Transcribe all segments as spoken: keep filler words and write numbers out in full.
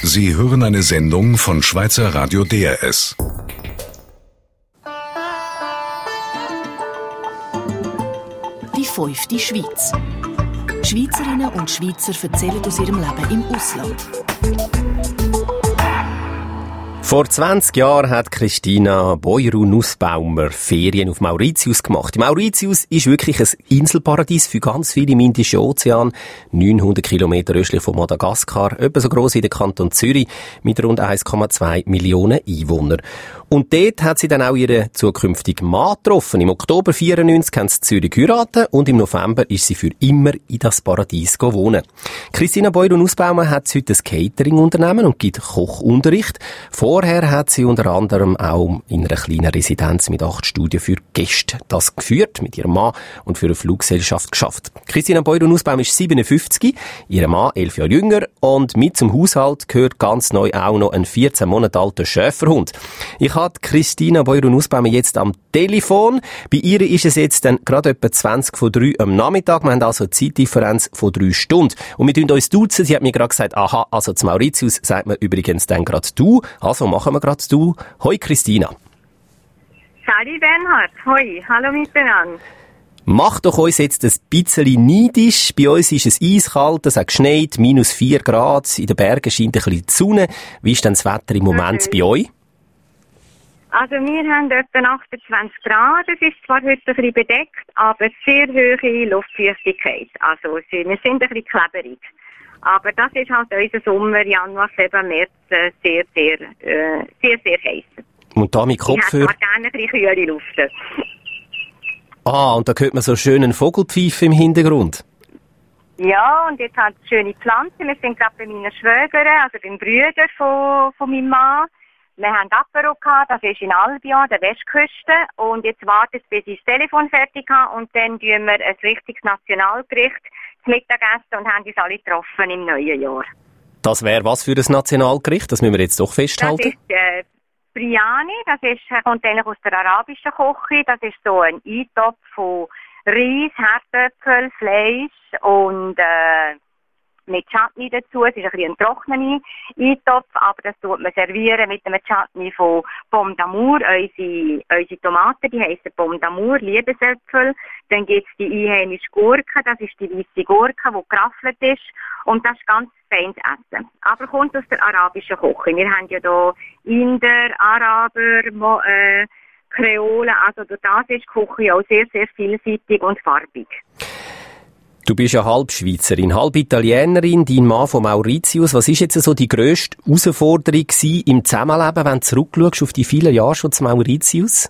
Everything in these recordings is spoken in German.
Sie hören eine Sendung von Schweizer Radio D R S. Die fünfte Schweiz. Schweizerinnen und Schweizer erzählen aus ihrem Leben im Ausland. Vor zwanzig Jahren hat Christina Boiru-Nussbaumer Ferien auf Mauritius gemacht. Mauritius ist wirklich ein Inselparadies für ganz viele im Indischen Ozean. neunhundert Kilometer östlich von Madagaskar, etwa so gross wie der Kanton Zürich, mit rund eins Komma zwei Millionen Einwohnern. Und dort hat sie dann auch ihren zukünftigen Mann getroffen. Im Oktober vierundneunzig haben sie in Zürich geheiratet und im November ist sie für immer in das Paradies wohnen. Christina Boiru-Nussbaumer hat heute ein Catering-Unternehmen und gibt Kochunterricht. Vorher hat sie unter anderem auch in einer kleinen Residenz mit acht Studien für Gäste das geführt, mit ihrem Mann und für eine Fluggesellschaft geschafft. Christina Boiru-Nussbaumer ist siebenundfünfzig, ihr Mann elf Jahre jünger und mit zum Haushalt gehört ganz neu auch noch ein vierzehn Monate alter Schäferhund. Ich habe Christina Boiru-Nussbaumer jetzt am Telefon. Bei ihr ist es jetzt dann gerade etwa zwanzig vor drei am Nachmittag. Wir haben also eine Zeitdifferenz von drei Stunden. Und wir tun uns duzen. Sie hat mir gerade gesagt, aha, also zu Mauritius sagt man übrigens dann gerade du. Also machen wir gerade du. Hoi Christina. Sali Bernhard, hoi, hallo miteinander. Macht doch uns jetzt ein bisschen neidisch. Bei uns ist es eiskalt, es hat geschneit, minus vier Grad. In den Bergen scheint ein bisschen die Sonne. Wie ist denn das Wetter im Moment okay. bei euch? Also wir haben etwa achtundzwanzig Grad, es ist zwar heute ein bisschen bedeckt, aber sehr hohe Luftfeuchtigkeit. Also wir sind ein bisschen kleberig. Aber das ist halt unser Sommer, Januar, Februar, März sehr, sehr, äh, sehr, sehr heiß. Und da mit Kopfhörer? Ich hätte gerne ein bisschen kühle Luft. Ah, und da hört man so schönen Vogelpfeifen im Hintergrund. Ja, und jetzt hat es schöne Pflanzen. Wir sind gerade bei meiner Schwägerin, also beim Bruder von, von meinem Mann. Wir haben Apero gehabt, das ist in Albion, der Westküste. Und jetzt wartet es, bis ich das Telefon fertig habe. Und dann tun wir ein richtiges Nationalgericht zum Mittagessen und haben uns alle getroffen im neuen Jahr. Das wäre was für ein Nationalgericht? Das müssen wir jetzt doch festhalten. Das ist äh, Biryani, das ist, kommt eigentlich aus der arabischen Küche. Das ist so ein Eintopf von Reis, Herdöpfel, Fleisch und äh, mit Chutney dazu. Es ist ein bisschen ein trockener Eintopf, aber das tut man servieren mit einem Chutney von Pomme d'Amour. Unsere, unsere Tomaten, die heissen Pomme d'Amour, Liebesäpfel. Dann gibt es die einheimische Gurke, das ist die weisse Gurke, die geraffelt ist. Und das ist ganz feines Essen. Aber kommt aus der arabischen Küche. Wir haben ja hier Inder, Araber, Mo, äh, Kreolen. Also durch das ist die Küche auch sehr, sehr vielseitig und farbig. Du bist ja halb Schweizerin, halb Italienerin, dein Mann von Mauritius. Was ist jetzt so die grösste Herausforderung gewesen im Zusammenleben, wenn du zurückschaust auf die vielen Jahre schon zu Mauritius?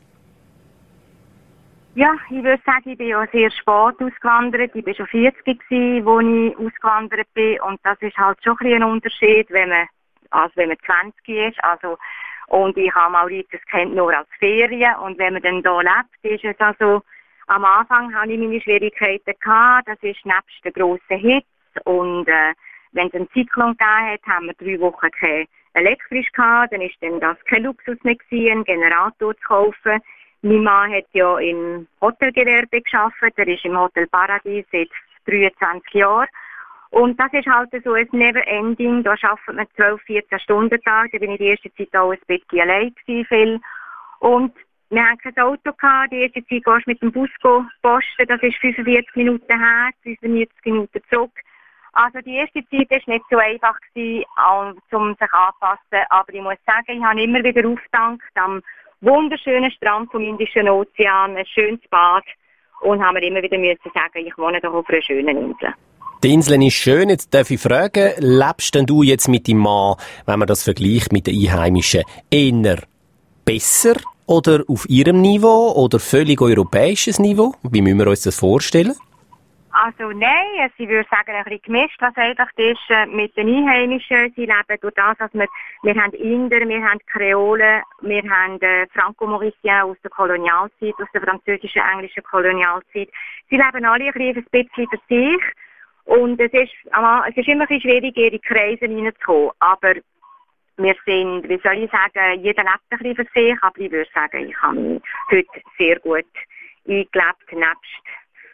Ja, ich würde sagen, ich bin ja sehr spät ausgewandert. Ich war schon vierzig gewesen, als ich ausgewandert bin. Und das ist halt schon ein, ein Unterschied, wenn man, als wenn man zwanzig ist. Also, und ich habe Mauritius kennt nur als Ferien. Und wenn man dann hier lebt, ist es also, am Anfang hatte ich meine Schwierigkeiten gehabt. Das ist nebst der grossen Hitze. Und, äh, wenn es einen Zyklon gegeben hat, haben wir drei Wochen kein elektrisch gehabt. Dann ist dann das kein Luxus mehr gewesen, einen Generator zu kaufen. Mein Mann hat ja im Hotelgewerbe gearbeitet. Er ist im Hotel Paradies seit dreiundzwanzig Jahren. Und das ist halt so ein Never-Ending. Da arbeitet man zwölf, vierzehn Stunden Tag. Da bin ich die erste Zeit auch ein bisschen allein gewesen, viel. Und wir haben kein Auto gehabt. Die erste Zeit gehst du mit dem Bus posten. Das ist fünfundvierzig Minuten her, fünfundvierzig Minuten zurück. Also die erste Zeit war nicht so einfach gewesen, um sich anzupassen. Aber ich muss sagen, ich habe immer wieder aufgedankt am wunderschönen Strand vom Indischen Ozean, ein schönes Bad. Und haben wir immer wieder müssen sagen, ich wohne doch auf einer schönen Insel. Die Insel ist schön. Jetzt darf ich fragen, lebst denn du jetzt mit deinem Mann, wenn man das vergleicht mit den Einheimischen, eher besser oder auf ihrem Niveau oder völlig europäisches Niveau? Wie müssen wir uns das vorstellen? Also nein, ich würde sagen, ein bisschen gemischt, was einfach ist äh, mit den Einheimischen. Sie leben durch das, dass wir, wir haben Inder, wir haben Kreolen, wir haben äh, Franco-Mauriciens aus der Kolonialzeit, aus der französischen, englischen Kolonialzeit. Sie leben alle ein bisschen für sich. Und es ist, es ist immer ein bisschen schwierig, in ihre Kreise reinzukommen. Aber wir sind, wie soll ich sagen, jeder lebt ein bisschen für sich. Aber ich würde sagen, ich habe mich heute sehr gut eingelebt, nebst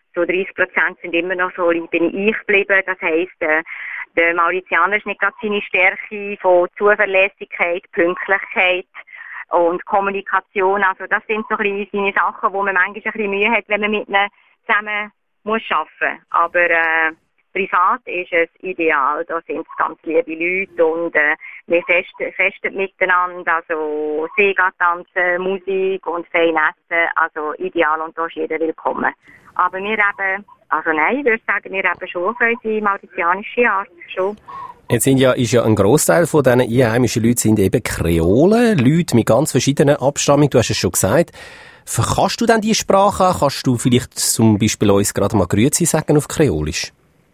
so dreißig Prozent sind immer noch so, bin ich geblieben. Das heisst, äh, der Mauritianer ist nicht gerade seine Stärke von Zuverlässigkeit, Pünktlichkeit und Kommunikation. Also das sind so ein bisschen seine Sachen, wo man manchmal ein bisschen Mühe hat, wenn man mit ihnen zusammen muss arbeiten. Aber äh, privat ist es ideal. Da sind es ganz liebe Leute und äh, wir festen, festen miteinander. Also Sega, Tanzen, Musik und fein essen. Also ideal und da ist jeder willkommen. Aber wir eben, also nein, ich würde sagen, wir eben schon auf unsere mauritianische Art. Schon. Jetzt sind ja, ist ja ein Grossteil von diesen einheimischen Leuten sind eben Kreolen, Leute mit ganz verschiedenen Abstammungen. Du hast es schon gesagt. Kannst du denn die Sprache? Kannst du vielleicht zum Beispiel uns gerade mal Grüezi sagen auf Kreolisch?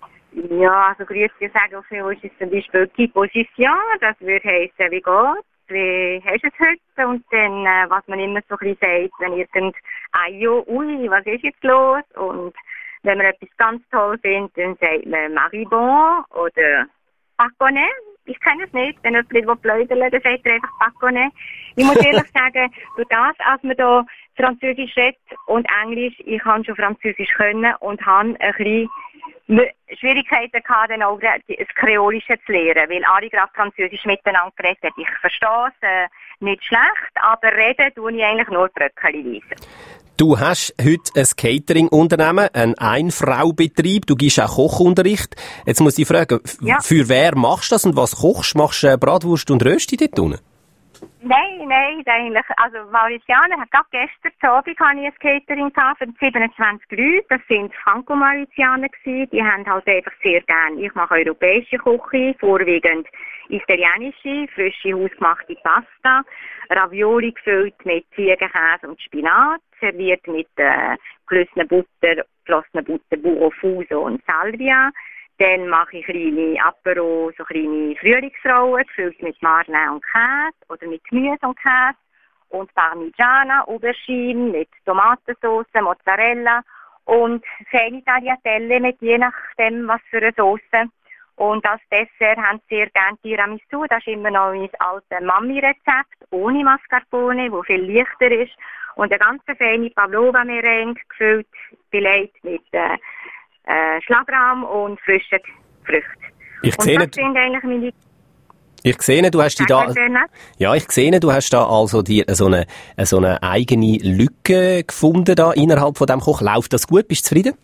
Ja, also Grüezi sagen auf Kreolisch ist zum Beispiel «Qui position», das würde heissen «Wie geht's?», «Wie hast du es heute?» Und dann, äh, was man immer so ein bisschen sagt, wenn irgend «Ayo, ui, was ist jetzt los?» Und wenn man etwas ganz toll findet, dann sagt man «Maribon» oder «Paconnet». Ich kenne es nicht, wenn jemand blödeln will, dann sagt er einfach «Paconnet». Ich muss ehrlich sagen, durch das, als man da Französisch redet und Englisch, ich kann schon Französisch können und habe ein bisschen Schwierigkeiten gehabt, dann auch das Kreolische zu lernen, weil alle gerade Französisch miteinander geredet haben. Ich verstehe es äh, nicht schlecht, aber reden tue ich eigentlich nur bröckchenweise. Du hast heute ein Catering-Unternehmen, ein Ein-Frau-Betrieb, du gibst auch Kochunterricht. Jetzt muss ich fragen, ja. Für wer machst du das und was kochst du? Machst du Bratwurst und Rösti dort unten? Nein, nein, eigentlich, also Mauritianer, gerade gestern zu Abend hatte ich ein Catering für siebenundzwanzig Leute, das sind Franco-Mauritianer gewesen, die haben halt einfach sehr gern, ich mache europäische Küche, vorwiegend italienische, frische, hausgemachte Pasta, Ravioli gefüllt mit Ziegenkäse und Spinat, serviert mit äh, gelössener Butter, geflossener Butter, Burro Fuso und Salvia. Dann mache ich kleine Apero, so kleine Frühlingsrollen, gefüllt mit Marne und Käse oder mit Gemüse und Käse. Und Parmigiana, Aubergine mit Tomatensauce, Mozzarella und feine Tagliatelle mit je nachdem, was für eine Sauce. Und als Dessert haben sie sehr gerne Tiramisu. Das ist immer noch mein altes Mami-Rezept, ohne Mascarpone, das viel leichter ist. Und eine ganz feine Pavlova-Meringue, gefüllt, belegt mit äh, äh, Schlagrahm und frischen Früchten. Ich und sehe, das sind eigentlich meine... Ich sehe, du hast die da... Ja, ich sehe, du hast da also die, so eine, so eine eigene Lücke gefunden da innerhalb von diesem Koch. Läuft das gut? Bist du zufrieden?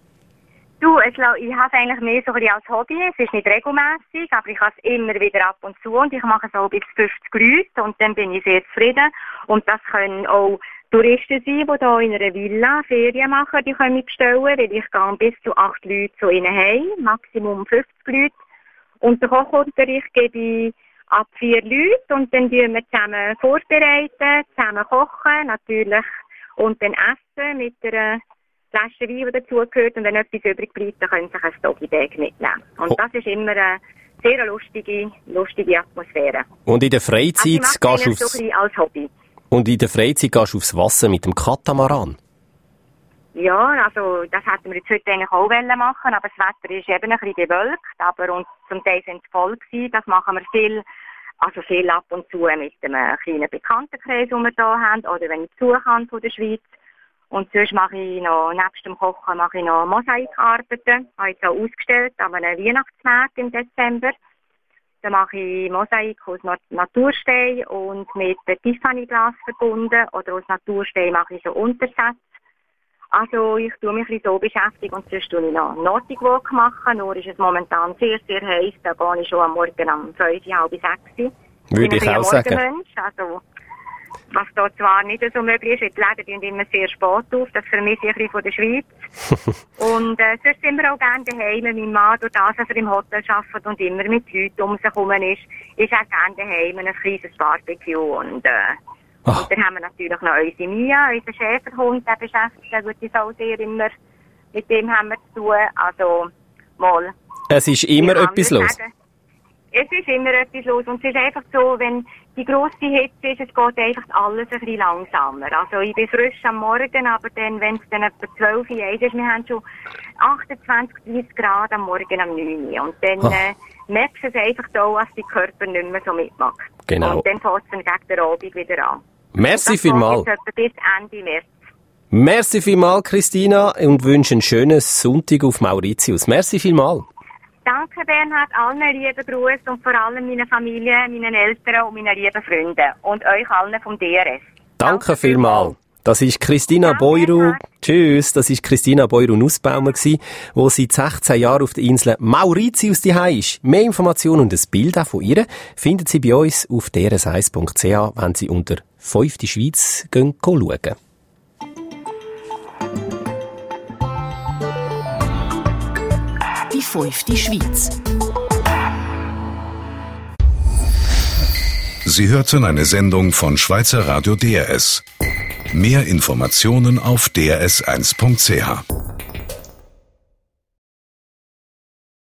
Du, ich, ich habe es eigentlich mehr so ein bisschen als Hobby. Es ist nicht regelmässig, aber ich habe es immer wieder ab und zu und ich mache so bis fünfzig Leute und dann bin ich sehr zufrieden. Und das können auch Touristen sein, die hier in einer Villa Ferien machen, die können mich bestellen, weil ich gehe bis zu acht Leute zu ihnen heim, Maximum fünfzig Leute. Und den Kochunterricht gebe ich ab vier Leute und dann tun wir zusammen vorbereiten, zusammen kochen natürlich und dann essen mit einer Flasche Wein, die dazugehört, und wenn etwas übrig bleibt, dann können sie sich ein Doggy-Bag mitnehmen. Und oh. das ist immer eine sehr lustige, lustige Atmosphäre. Und in der Freizeit also gehst du aufs... so als Hobby. Und in der Freizeit gehst du aufs Wasser mit dem Katamaran? Ja, also das hätten wir jetzt heute eigentlich auch machen, aber das Wetter ist eben ein bisschen bewölkt, aber und zum Teil sind es voll gewesen. Das machen wir viel, also viel ab und zu mit einem kleinen Bekanntenkreis, den wir hier haben, oder wenn ich Besuch habe von der Schweiz. Und sonst mache ich noch, nebst dem Kochen, mache ich noch Mosaikarbeiten. Habe ich auch ausgestellt an einem Weihnachtsmarkt im Dezember. Da mache ich Mosaik aus Naturstein und mit Tiffany-Glas verbunden. Oder aus Naturstein mache ich so Untersätze. Also ich tue mich ein bisschen so beschäftigt und sonst tue ich noch Nordic Walk machen. Nur ist es momentan sehr, sehr heiß. Da gehe ich schon am Morgen um fünf, halb sechs. Würde ich auch sagen. Also, was da zwar nicht so möglich ist, die Läden sind immer sehr spät auf, das vermisse ich ein bisschen von der Schweiz. Und äh, sonst sind wir auch gerne daheim. Mein Mann, durch das, dass er im Hotel arbeitet und immer mit Leuten um sich herum ist, ist auch gerne daheim ein kleines Barbecue. Und, äh, und dann haben wir natürlich noch unsere Mia, unseren Schäferhund, der beschäftigt sich auch sehr immer. Mit dem haben wir zu tun. Also, mal. Es ist immer etwas los. Sagen, es ist immer etwas los und es ist einfach so, wenn die grosse Hitze ist, es geht einfach alles ein bisschen langsamer. Also ich bin frisch am Morgen, aber dann, wenn es dann etwa zwölf Uhr ist, wir haben schon achtundzwanzig, dreißig Grad am Morgen am neun Uhr. Und dann äh, merkst du es einfach da, dass dein Körper nicht mehr so mitmacht. Genau. Und dann fängt es dann gegen den Abend wieder an. Merci vielmals. Bis Ende März. Merci vielmals, Christina, und wünsche einen schönen Sonntag auf Mauritius. Merci vielmals. Danke, Bernhard. Allen lieben Gruß und vor allem meiner Familie, meinen Eltern und meinen lieben Freunden. Und euch allen vom D R S. Danke, Danke vielmals. Das ist Christina Danke, Boiru. Bernhard. Tschüss. Das ist Christina Boiru-Nussbaumer gsi, wo seit sechzehn Jahren auf der Insel Mauritius daheim ist. Mehr Informationen und ein Bild auch von ihr finden Sie bei uns auf d r s eins punkt c h, wenn Sie unter fünf die Schweiz gehen schauen. Die fünfte Schweiz. Sie hörten eine Sendung von Schweizer Radio D R S. Mehr Informationen auf d r s eins punkt c h.